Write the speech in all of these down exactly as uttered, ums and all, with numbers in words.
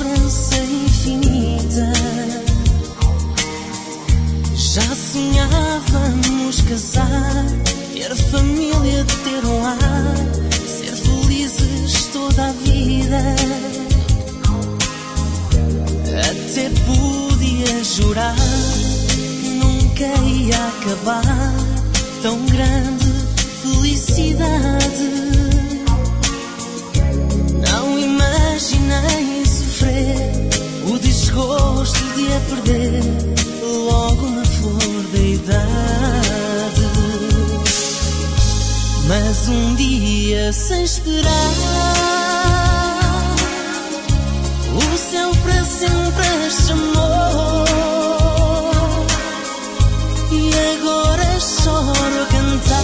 esperança infinita. Já sonhávamos casar, ter família, ter um lar, ser felizes toda a vida. Até podia jurar que nunca ia acabar tão grande felicidade. Não imaginei sofrer o desgosto de a perder logo na flor da idade. Mas um dia, sem esperar, o céu para sempre a chamou, e agora choro a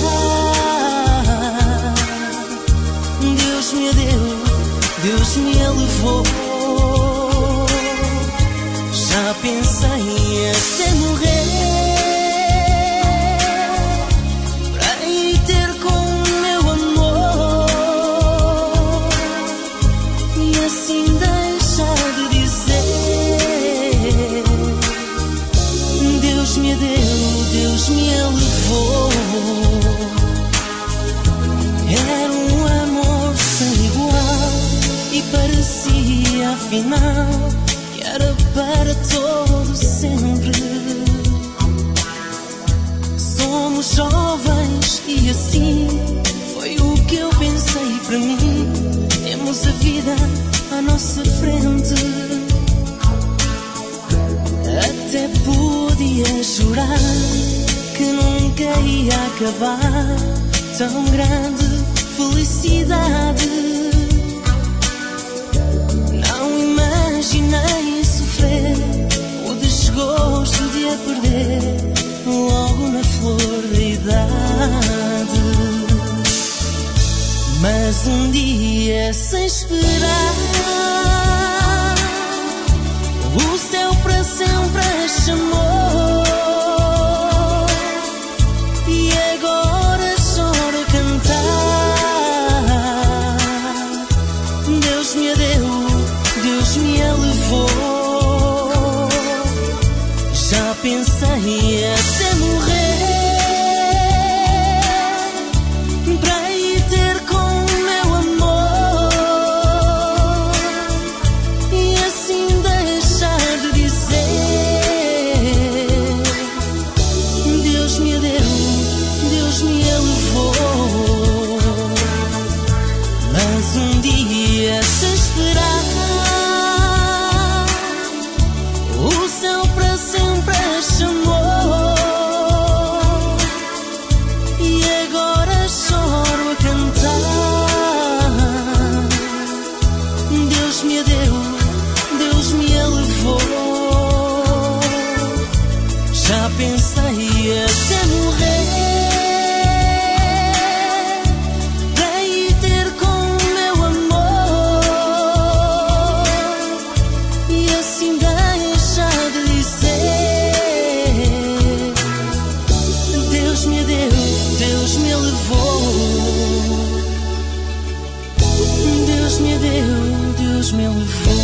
cantar. Deus me deu, Deus me elevou. Já pensei até morrer para ir ter com o meu amor, e assim deixar de dizer: Deus me deu, Deus me elevou. Era um amor sem igual e parecia afinal que era para todo sempre. Somos jovens e assim foi o que eu pensei para mim. Temos a vida à nossa frente. Até podia jurar que nunca ia acabar tão grande felicidade. Não imaginei sofrer o desgosto de a perder logo na flor da idade. Mas um dia, sem esperar, o céu para sempre a chamou, e agora choro a cantar. Deus me deu, Deus me elevou. Já pensei até morrer para ir ter com o meu amor, e assim deixar de dizer: Deus me deu, Deus me elevou. Mas um dia, sem esperar, o céu para sempre a chamou, e agora choro a cantar. Deus me deu, Deus me elevou. Já pensei até morrer para ir ter com o meu amor, e assim deixar de dizer: Deus me deu, Deus me elevou. Deus me deu, Deus me elevou.